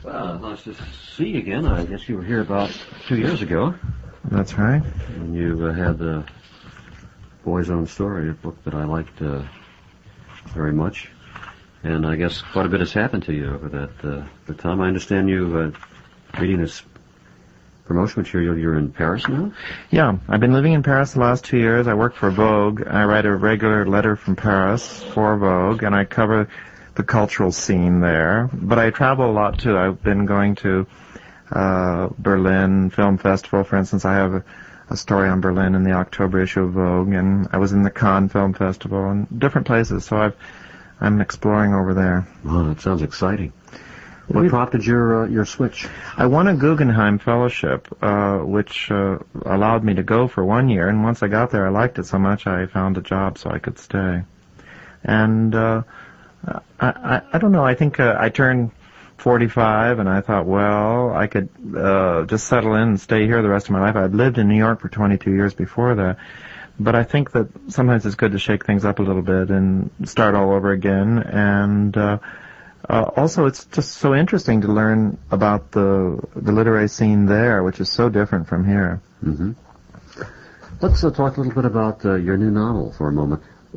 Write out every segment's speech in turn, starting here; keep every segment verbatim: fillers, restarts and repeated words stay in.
Well, nice to see you again. I guess you were here about two years ago. That's right. When you uh, had the Boy's Own Story, a book that I liked uh, very much. And I guess quite a bit has happened to you over that uh, the time. I understand you uh, reading this promotion material. You're in Paris now? Yeah, I've been living in Paris the last two years. I work for Vogue. I write a regular letter from Paris for Vogue, and I cover the cultural scene there. But I travel a lot, too. I've been going to uh, Berlin Film Festival, for instance. I have a, a story on Berlin in the October issue of Vogue, and I was in the Cannes Film Festival and different places, so I've, I'm exploring over there. Oh, that sounds exciting. What prompted your uh, your switch? I won a Guggenheim Fellowship, uh, which uh, allowed me to go for one year, and once I got there, I liked it so much I found a job so I could stay. And uh, I, I, I don't know, I think uh, I turned forty-five, and I thought, well, I could uh, just settle in and stay here the rest of my life. I'd lived in New York for twenty-two years before that. But I think that sometimes it's good to shake things up a little bit and start all over again, and uh, Uh, also, it's just so interesting to learn about the the literary scene there, which is so different from here. Mm-hmm. Let's uh, talk a little bit about uh, your new novel for a moment.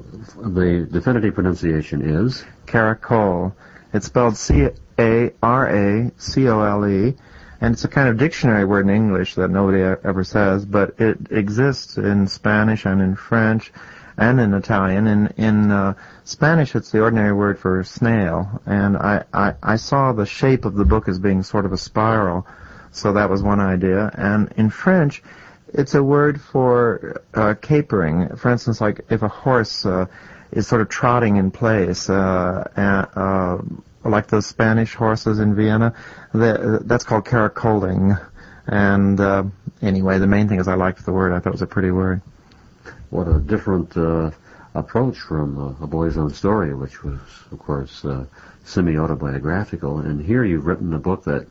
The definitive pronunciation is? Caracole. It's spelled C A R A C O L E, and it's a kind of dictionary word in English that nobody ever says, but it exists in Spanish and in French and in Italian. In in uh, Spanish, it's the ordinary word for snail, and I, I, I saw the shape of the book as being sort of a spiral, so that was one idea. And in French, it's a word for uh, capering. For instance, like if a horse uh, is sort of trotting in place, uh, uh, like those Spanish horses in Vienna, the, that's called caracoling. And uh, anyway, the main thing is I liked the word. I thought it was a pretty word. What a different uh, approach from uh, A Boy's Own Story, which was, of course, uh, semi-autobiographical. And here you've written a book that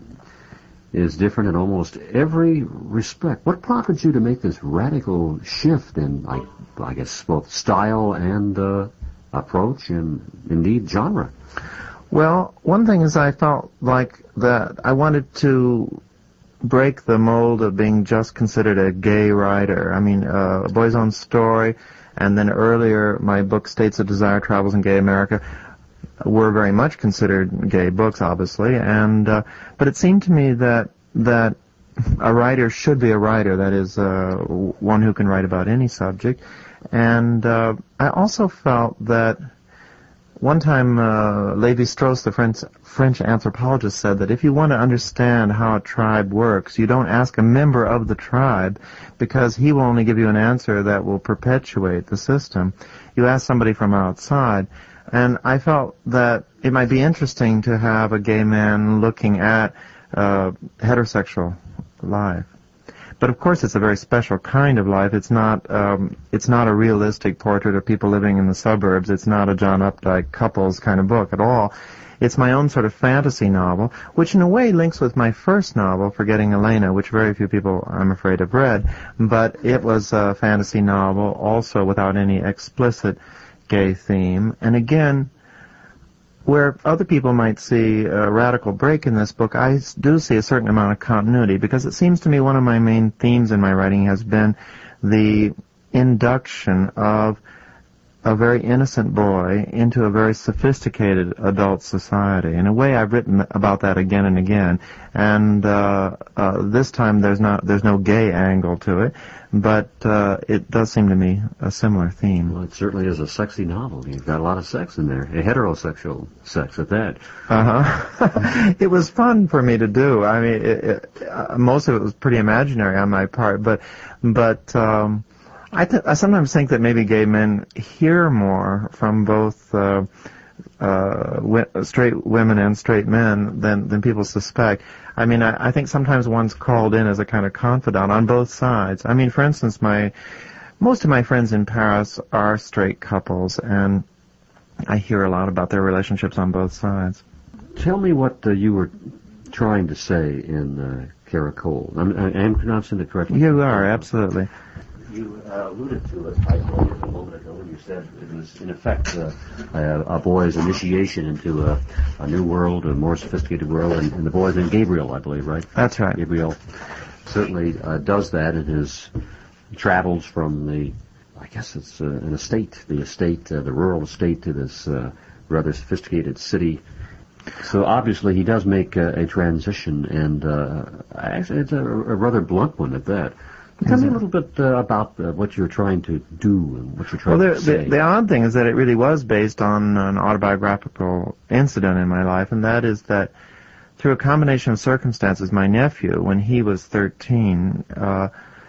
is different in almost every respect. What prompted you to make this radical shift in, I, I guess, both style and uh, approach and, indeed, genre? Well, one thing is I felt like that I wanted to break the mold of being just considered a gay writer. I mean, uh, A Boy's Own Story, and then earlier my book States of Desire, Travels in Gay America, were very much considered gay books, obviously, and uh, but it seemed to me that that a writer should be a writer, that is, uh, one who can write about any subject. And uh, I also felt that one time, uh, Lévi-Strauss, the French, French anthropologist, said that if you want to understand how a tribe works, you don't ask a member of the tribe, because he will only give you an answer that will perpetuate the system. You ask somebody from outside. And I felt that it might be interesting to have a gay man looking at uh, heterosexual life. But of course, it's a very special kind of life. It's not um, it's not a realistic portrait of people living in the suburbs. It's not a John Updike couples kind of book at all. It's my own sort of fantasy novel, which in a way links with my first novel, Forgetting Elena, which very few people, I'm afraid, have read. But it was a fantasy novel, also without any explicit gay theme. And again, where other people might see a radical break in this book, I do see a certain amount of continuity, because it seems to me one of my main themes in my writing has been the induction of a very innocent boy into a very sophisticated adult society. In a way, I've written about that again and again, and uh, uh, this time there's not there's no gay angle to it, but uh, it does seem to me a similar theme. Well, it certainly is a sexy novel. You've got a lot of sex in there, a heterosexual sex at that. Uh-huh. It was fun for me to do. I mean, it, it, uh, most of it was pretty imaginary on my part, but but. Um, I, th- I sometimes think that maybe gay men hear more from both uh, uh, wi- straight women and straight men than, than people suspect. I mean, I, I think sometimes one's called in as a kind of confidant on both sides. I mean, for instance, my most of my friends in Paris are straight couples, and I hear a lot about their relationships on both sides. Tell me what uh, you were trying to say in uh, Caracole. I'm, I am pronouncing it correctly? You are, absolutely. You uh, alluded to it, I believe, a moment ago when you said it was, in effect, uh, a, a boy's initiation into a, a new world, a more sophisticated world, and, and the boy's named Gabriel, I believe, right? That's right. Gabriel certainly uh, does that in his travels from the, I guess it's uh, an estate, the estate, uh, the rural estate, to this uh, rather sophisticated city. So obviously he does make uh, a transition, and uh, actually it's a, a rather blunt one at that. Tell me a little bit uh, about uh, what you're trying to do and what you're trying well, to the, say. The, the odd thing is that it really was based on an autobiographical incident in my life, and that is that through a combination of circumstances, my nephew, when he was thirteen, uh,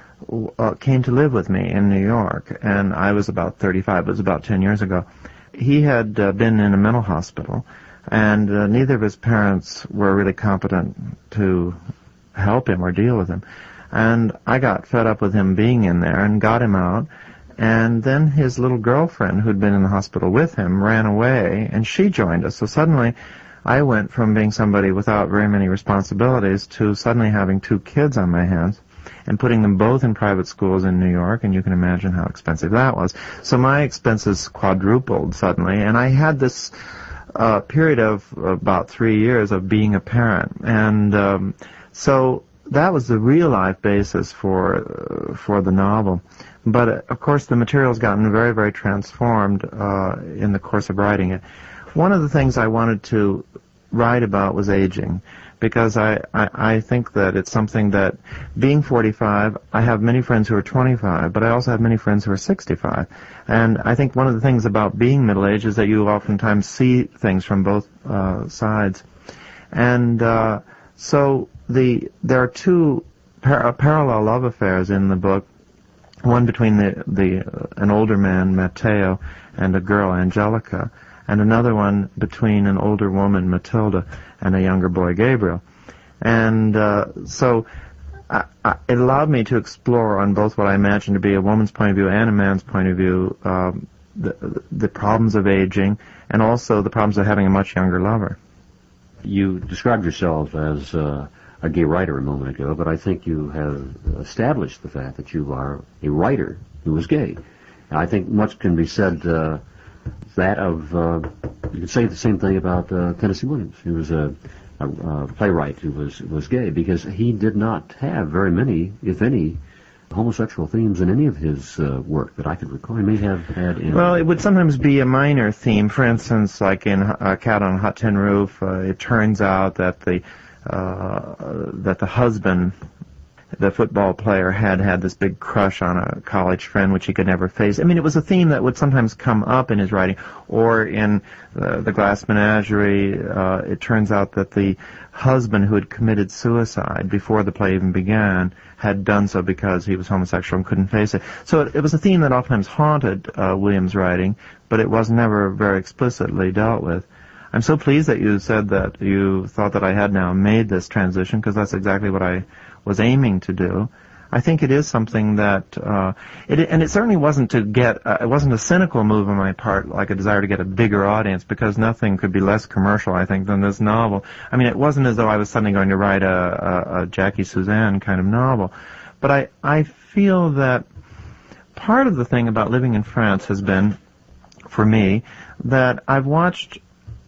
uh, came to live with me in New York, and I was about thirty-five. It was about ten years ago. He had uh, been in a mental hospital, and uh, neither of his parents were really competent to help him or deal with him. And I got fed up with him being in there and got him out. And then his little girlfriend, who'd been in the hospital with him, ran away, and she joined us. So suddenly I went from being somebody without very many responsibilities to suddenly having two kids on my hands and putting them both in private schools in New York, and you can imagine how expensive that was. So my expenses quadrupled suddenly, and I had this uh, period of about three years of being a parent. And um, so that was the real life basis for uh, for the novel. But uh, of course the material's gotten very, very transformed uh, in the course of writing it. One of the things I wanted to write about was aging, because I, I, I think that it's something that, being forty-five, I have many friends who are twenty-five, but I also have many friends who are sixty-five. And I think one of the things about being middle-aged is that you oftentimes see things from both uh, sides. And uh, so the there are two par- parallel love affairs in the book, one between the, the uh, an older man, Matteo, and a girl, Angelica, and another one between an older woman, Matilda, and a younger boy, Gabriel. And uh, so I, I, it allowed me to explore on both what I imagine to be a woman's point of view and a man's point of view um, the, the problems of aging, and also the problems of having a much younger lover. You described yourself as uh, a gay writer a moment ago, but I think you have established the fact that you are a writer who is gay. And I think much can be said uh, that of, uh, you could say the same thing about uh, Tennessee Williams. He was a, a, a playwright who was was gay, because he did not have very many, if any, homosexual themes in any of his uh, work that I could recall. He may have had in... Well, it would sometimes be a minor theme. For instance, like in uh, Cat on a Hot Tin Roof, uh, it turns out that the uh, that the husband, the football player, had had this big crush on a college friend which he could never face. I mean, it was a theme that would sometimes come up in his writing. Or in uh, The Glass Menagerie, uh, it turns out that the husband who had committed suicide before the play even began had done so because he was homosexual and couldn't face it. So it, it was a theme that oftentimes haunted uh, Williams' writing, but it was never very explicitly dealt with. I'm so pleased that you said that you thought that I had now made this transition, because that's exactly what I was aiming to do. I think it is something that, uh, it, and it certainly wasn't to get, uh, it wasn't a cynical move on my part, like a desire to get a bigger audience, because nothing could be less commercial, I think, than this novel. I mean, it wasn't as though I was suddenly going to write a, a, a Jackie Suzanne kind of novel. But I, I feel that part of the thing about living in France has been, for me, that I've watched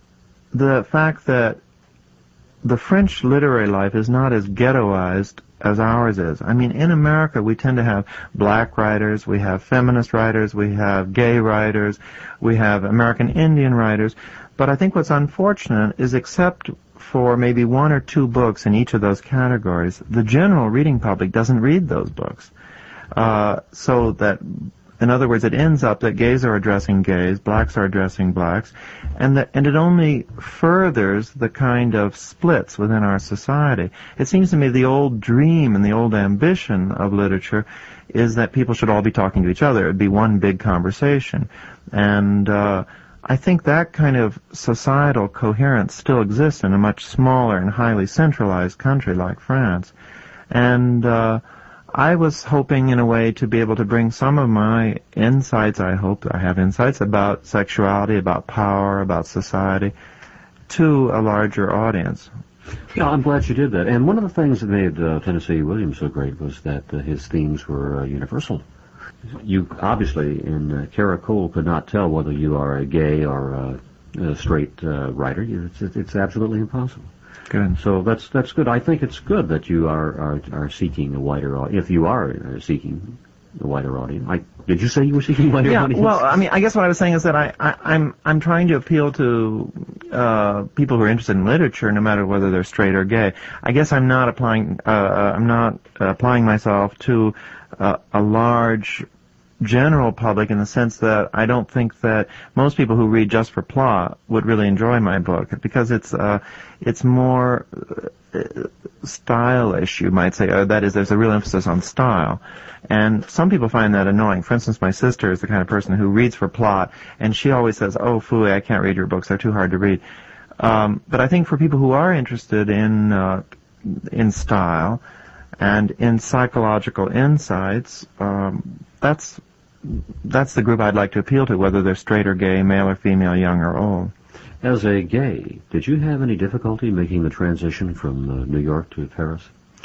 the fact that the French literary life is not as ghettoized as ours is. I mean, in America, we tend to have black writers, we have feminist writers, we have gay writers, we have American Indian writers. But I think what's unfortunate is, except for maybe one or two books in each of those categories, the general reading public doesn't read those books. Uh, so that, in other words, it ends up that gays are addressing gays, blacks are addressing blacks, and that, and it only furthers the kind of splits within our society. It seems to me the old dream and the old ambition of literature is that people should all be talking to each other. It would be one big conversation. And uh, I think that kind of societal coherence still exists in a much smaller and highly centralized country like France. And uh, I was hoping, in a way, to be able to bring some of my insights, I hope I have insights about sexuality, about power, about society, to a larger audience. Yeah, I'm glad you did that. And one of the things that made uh, Tennessee Williams so great was that uh, his themes were uh, universal. You obviously, in uh, Caracole, could not tell whether you are a gay or a, a straight uh, writer. It's, it's absolutely impossible. Good. So that's that's good. I think it's good that you are are, are seeking a wider audience. If you are uh, seeking a wider audience, I, did you say you were seeking a wider yeah, audience? Well, I mean, I guess what I was saying is that I, I I'm I'm trying to appeal to uh, people who are interested in literature, no matter whether they're straight or gay. I guess I'm not applying uh, I'm not uh, applying myself to uh, a large general public in the sense that I don't think that most people who read just for plot would really enjoy my book, because it's uh, it's more uh, stylish, you might say. Uh, that is, there's a real emphasis on style. And some people find that annoying. For instance, my sister is the kind of person who reads for plot, and she always says, oh, phooey, I can't read your books, they're too hard to read. Um, but I think for people who are interested in uh, in style and in psychological insights, um, that's that's the group I'd like to appeal to, whether they're straight or gay, male or female, young or old. As a gay, did you have any difficulty making the transition from uh, New York to Paris?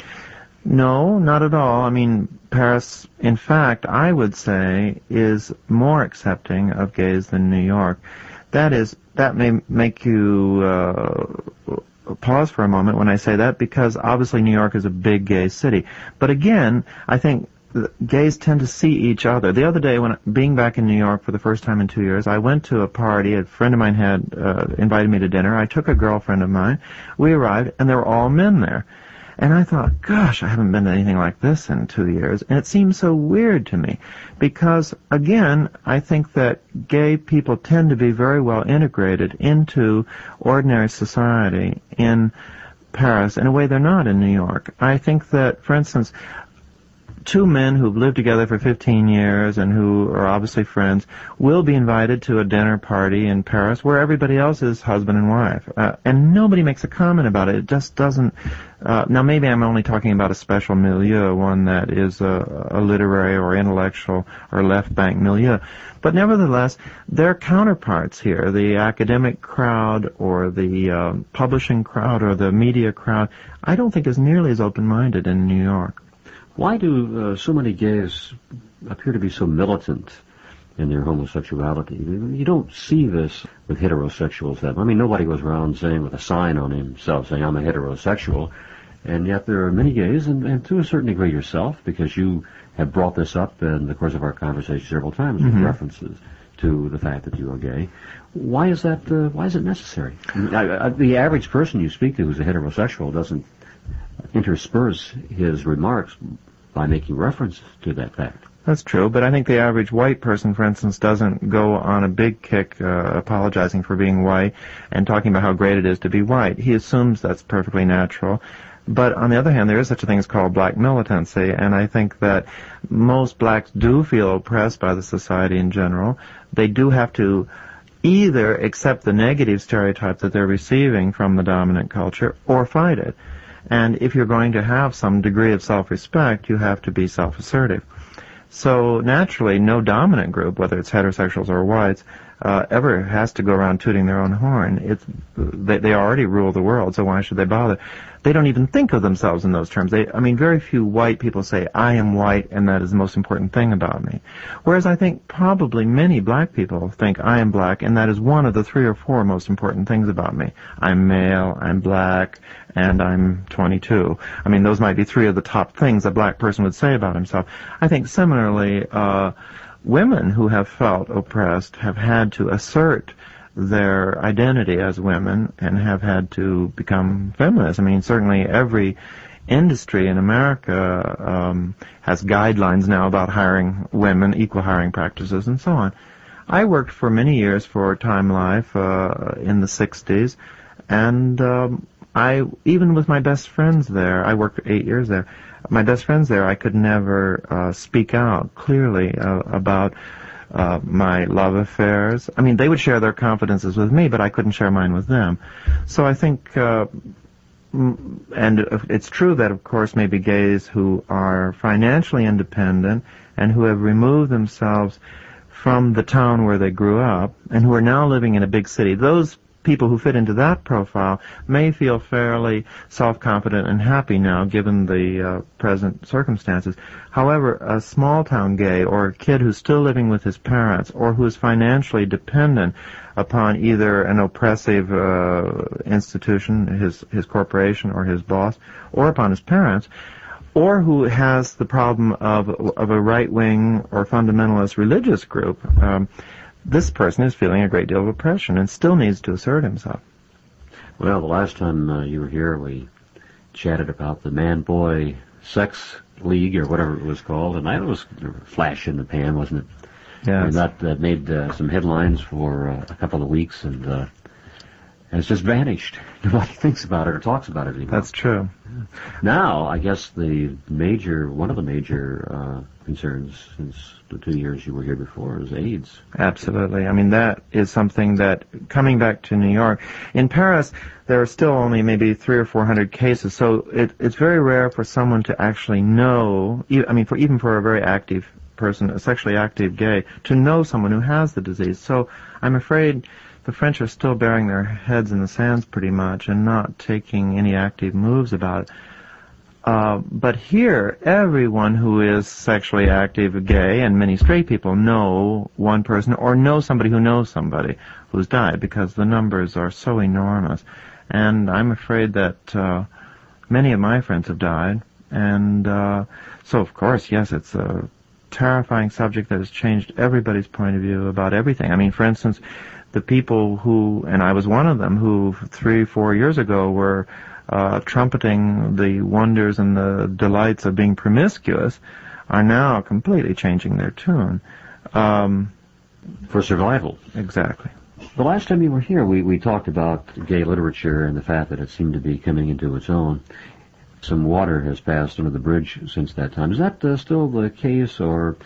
No, not at all. I mean, Paris, in fact, I would say, is more accepting of gays than New York. That is, that may make you uh, pause for a moment when I say that, because obviously New York is a big gay city. But again, I think gays tend to see each other. The other day, when being back in New York for the first time in two years, I went to a party. A friend of mine had uh, invited me to dinner. I took a girlfriend of mine. We arrived, and there were all men there. And I thought, gosh, I haven't been to anything like this in two years. And it seemed so weird to me because, again, I think that gay people tend to be very well integrated into ordinary society in Paris in a way they're not in New York. I think that, for instance, two men who've lived together for fifteen years and who are obviously friends will be invited to a dinner party in Paris where everybody else is husband and wife. Uh, and nobody makes a comment about it. It just doesn't... Uh, now, maybe I'm only talking about a special milieu, one that is a, a literary or intellectual or left-bank milieu. But nevertheless, their counterparts here, the academic crowd or the uh, publishing crowd or the media crowd, I don't think is nearly as open-minded in New York. Why do uh, so many gays appear to be so militant in their homosexuality? You don't see this with heterosexuals. That I mean, nobody goes around saying with a sign on himself saying, I'm a heterosexual. And yet there are many gays, and, and to a certain degree yourself, because you have brought this up in the course of our conversation several times with mm-hmm. references to the fact that you are gay. Why is that, uh, why is it necessary? I, I, the average person you speak to who's a heterosexual doesn't intersperse his remarks by making reference to that fact. That's true, but I think the average white person, for instance, doesn't go on a big kick uh, apologizing for being white and talking about how great it is to be white. He assumes that's perfectly natural. But on the other hand, there is such a thing as called black militancy, and I think that most blacks do feel oppressed by the society in general. They do have to either accept the negative stereotype that they're receiving from the dominant culture or fight it. And if you're going to have some degree of self-respect, you have to be self-assertive. So naturally, no dominant group, whether it's heterosexuals or whites, uh, ever has to go around tooting their own horn. It's, they, they already rule the world, so why should they bother? They don't even think of themselves in those terms. They, I mean, very few white people say, I am white and that is the most important thing about me. Whereas I think probably many black people think I am black and that is one of the three or four most important things about me. I'm male, I'm black, and I'm twenty-two. I mean, those might be three of the top things a black person would say about himself. I think similarly, uh, women who have felt oppressed have had to assert their identity as women and have had to become feminists. I mean, certainly every industry in America um, has guidelines now about hiring women, equal hiring practices, and so on. I worked for many years for Time Life uh, in the sixties, and um, I, even with my best friends there, I worked for eight years there, my best friends there, I could never uh, speak out clearly uh, about uh, my love affairs. I mean, they would share their confidences with me, but I couldn't share mine with them. So I think, uh, and it's true that, of course, maybe gays who are financially independent and who have removed themselves from the town where they grew up and who are now living in a big city, those people who fit into that profile may feel fairly self-confident and happy now, given the uh, present circumstances. However, a small-town gay or a kid who's still living with his parents or who is financially dependent upon either an oppressive uh, institution, his, his corporation or his boss, or upon his parents, or who has the problem of, of a right-wing or fundamentalist religious group, um, this person is feeling a great deal of oppression and still needs to assert himself. Well, the last time uh, you were here, we chatted about the man-boy sex league or whatever it was called, and that was a flash in the pan, wasn't it? Yeah. And that, that made uh, some headlines for uh, a couple of weeks, and uh, has just vanished. Nobody thinks about it or talks about it anymore. That's true. Now, I guess the major, one of the major uh, concerns since the two years you were here before is AIDS. Absolutely. I mean, that is something that, coming back to New York, in Paris, there are still only maybe three or four hundred cases, so it, it's very rare for someone to actually know, I mean, for even for a very active person, a sexually active gay, to know someone who has the disease. So I'm afraid the French are still burying their heads in the sands pretty much and not taking any active moves about it. Uh, but here, everyone who is sexually active, gay, and many straight people know one person or know somebody who knows somebody who's died, because the numbers are so enormous. And I'm afraid that uh, many of my friends have died. And uh, so, of course, yes, it's a terrifying subject that has changed everybody's point of view about everything. I mean, for instance, the people who, and I was one of them, who three, four years ago were uh, trumpeting the wonders and the delights of being promiscuous, are now completely changing their tune. Um, For survival. Exactly. The last time you were here, we, we talked about gay literature and the fact that it seemed to be coming into its own. Some water has passed under the bridge since that time. Is that uh, still the case, or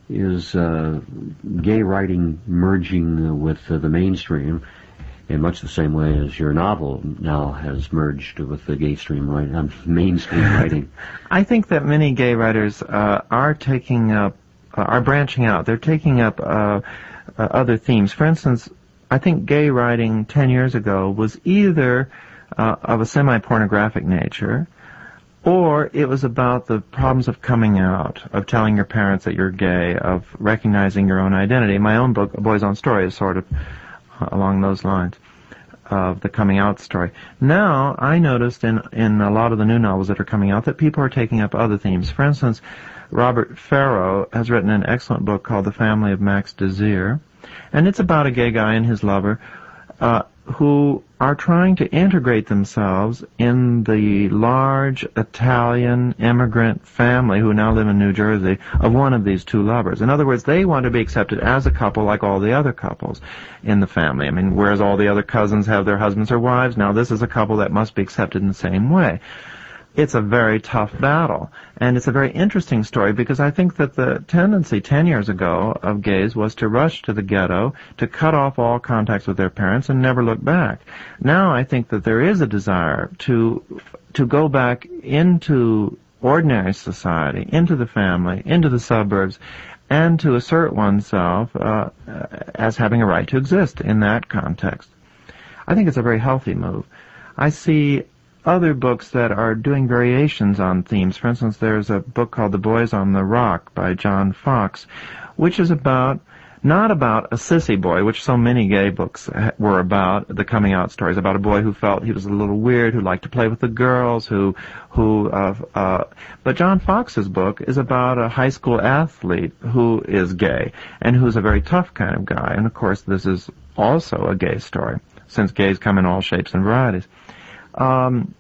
is uh, gay writing merging uh, with uh, the mainstream in much the same way as your novel now has merged with the gay stream writing, um, mainstream writing? I think that many gay writers uh, are taking up, uh, are branching out. They're taking up uh, uh, other themes. For instance, I think gay writing ten years ago was either uh, of a semi-pornographic nature, or it was about the problems of coming out, of telling your parents that you're gay, of recognizing your own identity. My own book, A Boy's Own Story, is sort of along those lines of the coming out story. Now, I noticed in, in a lot of the new novels that are coming out that people are taking up other themes. For instance, Robert Farrow has written an excellent book called The Family of Max Desir, and it's about a gay guy and his lover uh, who are trying to integrate themselves in the large Italian immigrant family who now live in New Jersey of one of these two lovers. In other words, they want to be accepted as a couple like all the other couples in the family. I mean, whereas all the other cousins have their husbands or wives, now this is a couple that must be accepted in the same way. It's a very tough battle, and it's a very interesting story because I think that the tendency ten years ago of gays was to rush to the ghetto, to cut off all contacts with their parents and never look back. Now I think that there is a desire to to go back into ordinary society, into the family, into the suburbs, and to assert oneself uh, as having a right to exist in that context. I think it's a very healthy move. I see other books that are doing variations on themes. For instance, there's a book called The Boys on the Rock by John Fox, which is about, not about a sissy boy, which so many gay books were about, the coming out stories, about a boy who felt he was a little weird, who liked to play with the girls, who, who, uh, uh, but John Fox's book is about a high school athlete who is gay, and who's a very tough kind of guy. And of course, this is also a gay story, since gays come in all shapes and varieties. Um,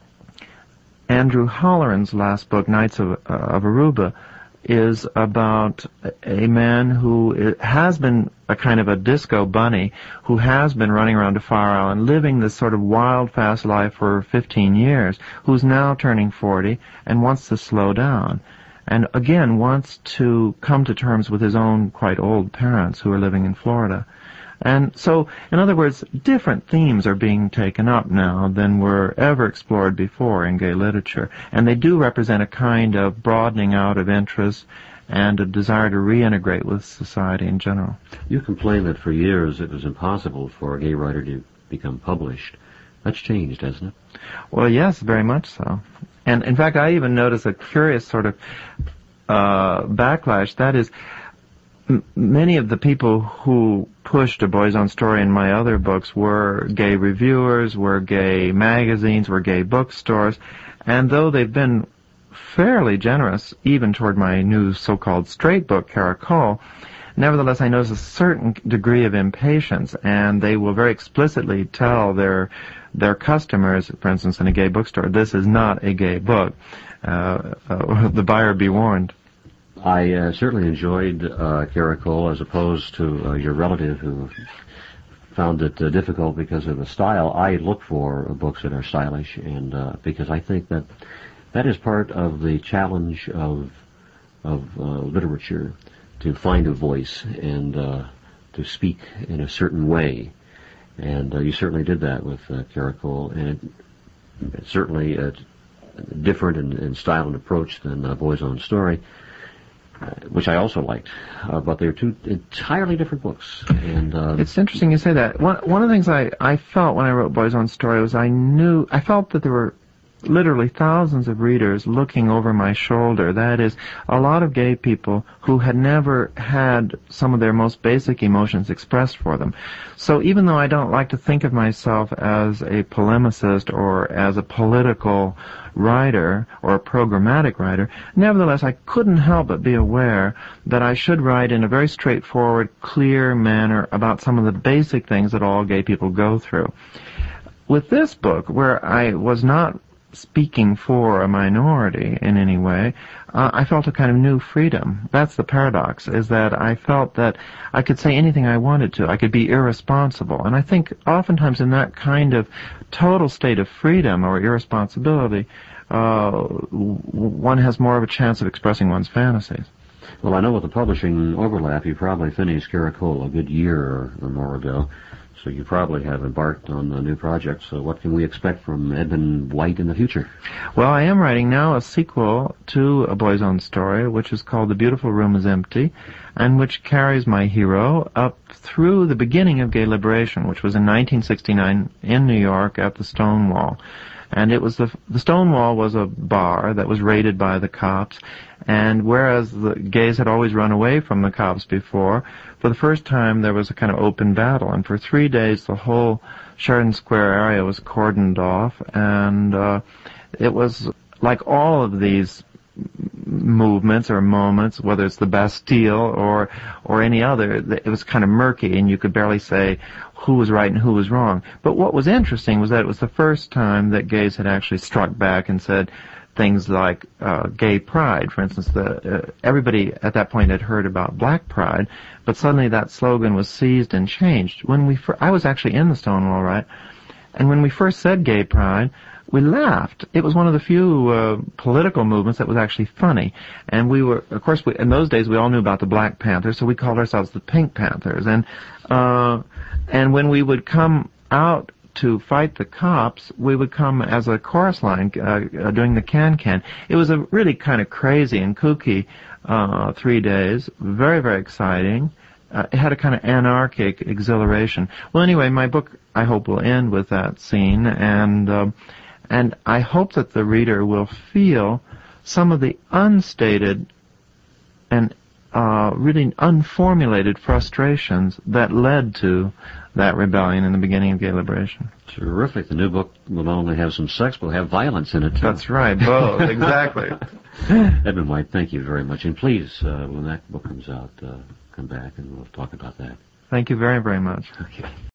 Andrew Holleran's last book, Nights of, uh, of Aruba, is about a man who has been a kind of a disco bunny, who has been running around to Fire Island, living this sort of wild, fast life for fifteen years, who's now turning forty and wants to slow down. And again, wants to come to terms with his own quite old parents who are living in Florida. And so, in other words, different themes are being taken up now than were ever explored before in gay literature. And they do represent a kind of broadening out of interest and a desire to reintegrate with society in general. You complained that for years it was impossible for a gay writer to become published. That's changed, hasn't it? Well, yes, very much so. And in fact, I even notice a curious sort of uh, backlash. That is, m- many of the people who pushed A Boy's Own Story in my other books were gay reviewers, were gay magazines, were gay bookstores, and though they've been fairly generous, even toward my new so-called straight book, Caracole, nevertheless, I notice a certain degree of impatience, and they will very explicitly tell their their customers, for instance, in a gay bookstore, this is not a gay book. Uh, uh, the buyer be warned. I uh, certainly enjoyed uh, Caracole as opposed to uh, your relative who found it uh, difficult because of the style. I look for uh, books that are stylish, and uh, because I think that that is part of the challenge of of uh, literature, to find a voice and uh, to speak in a certain way. And uh, you certainly did that with uh, Caracole, and it, it's certainly uh, different in, in style and approach than uh, Boy's Own Story, uh, which I also liked. Uh, but they're two entirely different books. And uh, it's interesting you say that. One one of the things I, I felt when I wrote Boy's Own Story was I knew, I felt that there were literally thousands of readers looking over my shoulder. That is, a lot of gay people who had never had some of their most basic emotions expressed for them. So even though I don't like to think of myself as a polemicist or as a political writer or a programmatic writer, nevertheless I couldn't help but be aware that I should write in a very straightforward, clear manner about some of the basic things that all gay people go through. With this book, where I was not speaking for a minority in any way, uh, I felt a kind of new freedom. That's the paradox, is that I felt that I could say anything I wanted to. I could be irresponsible. And I think oftentimes in that kind of total state of freedom or irresponsibility, uh, one has more of a chance of expressing one's fantasies. Well, I know with the publishing overlap, you probably finished Caracole a good year or more ago. So you probably have embarked on a new project. So what can we expect from Edmund White in the future? Well, I am writing now a sequel to A Boy's Own Story, which is called The Beautiful Room is Empty, and which carries my hero up through the beginning of gay liberation, which was in nineteen sixty-nine in New York at the Stonewall. And it was the the Stonewall was a bar that was raided by the cops, and whereas the gays had always run away from the cops before, for the first time there was a kind of open battle, and for three days the whole Sheridan Square area was cordoned off, and uh, it was like all of these movements or moments, whether it's the Bastille or or any other, it was kind of murky, and you could barely say who was right and who was wrong. But what was interesting was that it was the first time that gays had actually struck back and said things like uh, gay pride. For instance, the uh, everybody at that point had heard about black pride, but suddenly that slogan was seized and changed. When we fir- I was actually in the Stonewall Riot, and when we first said gay pride, we laughed. It was one of the few uh, political movements that was actually funny. And we were, of course, we, in those days we all knew about the Black Panthers, so we called ourselves the Pink Panthers. And uh, and when we would come out to fight the cops, we would come as a chorus line uh, uh, doing the can-can. It was a really kind of crazy and kooky uh, three days, very, very exciting. Uh, it had a kind of anarchic exhilaration. Well, anyway, my book, I hope, will end with that scene, and uh, and I hope that the reader will feel some of the unstated and uh, really unformulated frustrations that led to that rebellion in the beginning of gay liberation. Terrific. The new book will not only have some sex, but will have violence in it, too. That's right, both, exactly. Edmund White, thank you very much. And please, uh, when that book comes out, uh, come back and we'll talk about that. Thank you very, very much. Okay.